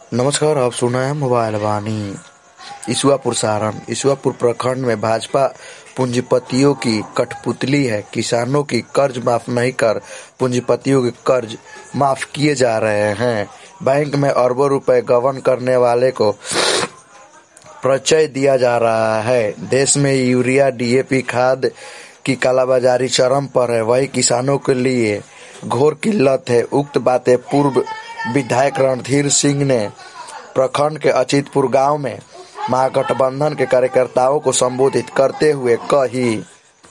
नमस्कार, आप सुन रहे हैं मोबाइल वाणी। ईसुआपुर सारण। ईसुआपुर प्रखंड में भाजपा पूंजीपतियों की कठपुतली है। किसानों की कर्ज माफ नहीं कर पूंजीपतियों के कर्ज माफ किए जा रहे हैं। बैंक में अरबों रुपए गबन करने वाले को परिचय दिया जा रहा है। देश में यूरिया डीएपी खाद की कालाबाजारी चरम पर है, वही किसानों के लिए घोर किल्लत है। उक्त बातें पूर्व विधायक रणधीर सिंह ने प्रखंड के अचितपुर गांव में महागठबंधन के कार्यकर्ताओं को संबोधित करते हुए कही।